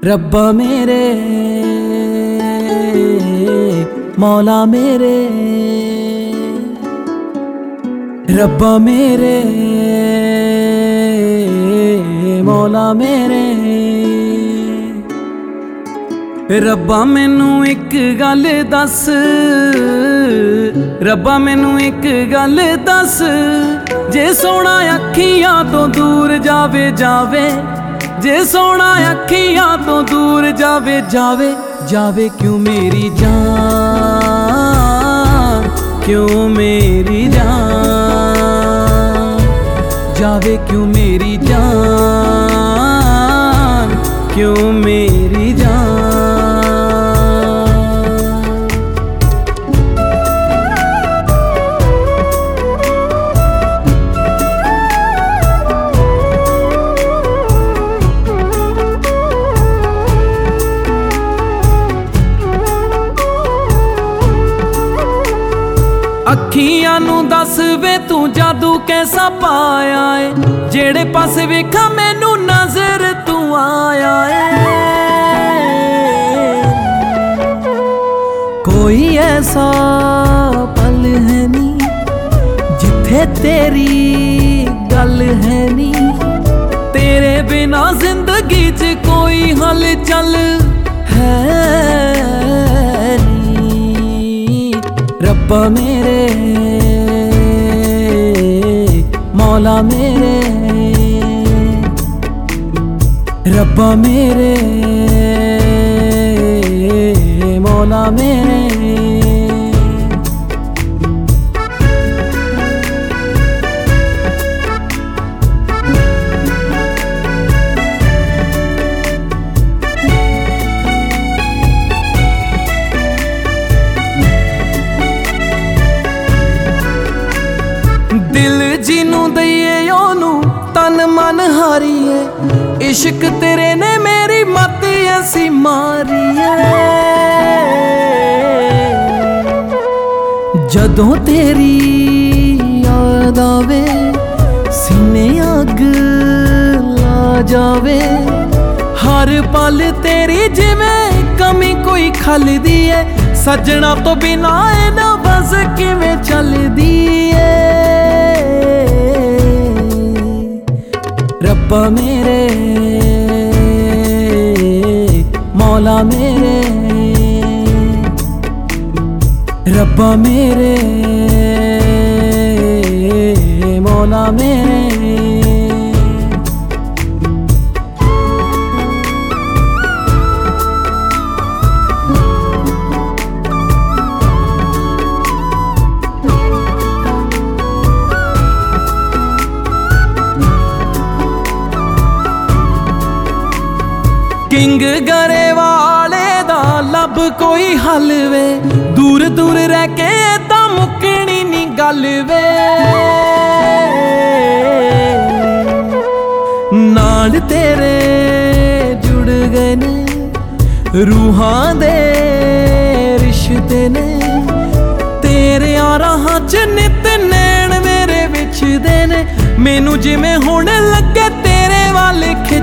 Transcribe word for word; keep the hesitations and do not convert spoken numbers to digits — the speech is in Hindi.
रब्बा मेरे मौला मेरे, रब्बा मेरे मौला मेरे। रब्बा मैनू एक गल दस, रब्बा मैनू एक गल दस, जे सोना अखियां तो दूर जावे जावे, जे सोना अखियां तो दूर जावे जावे जावे, क्यों मेरी जान, क्यों मेरी जान जावे, क्यों मेरी जान, क्यों मेरी जान। अखियां नू दस वे तू जादू कैसा पाया है, जेड़े पासे वेखा मैनू नजर तू आया है। कोई ऐसा पल है नी जिथे तेरी गल है नी, तेरे बिना जिंदगी च कोई हलचल है नी। रब्बा मेरे मौला मेरे, रब्बा मेरे मौला मेरे। दिल जिनू दईए ओनू तन मन हारीए, इश्क तेरे ने मेरी मत ऐसी मारी है। जदों तेरी याद आवे सीने अग ला जावे, हर पल तेरी जिवें कमी कोई खलदी है, सजना तो बिना ना बस किवें चलदी है। रब्बा मेरे मौला मेरे, रब्बा मेरे मौला मेरे। किंग गरे वाले दा लब कोई हल वे, दूर दूर रह के ता मुकनी नी गल वे। नाल तेरे जुड़ गए ने रूहां दे रिश्ते ने, तेरे राहां च नित नैन मेरे विच दे ने, मैनू जिवें हुण लगे तेरे वाल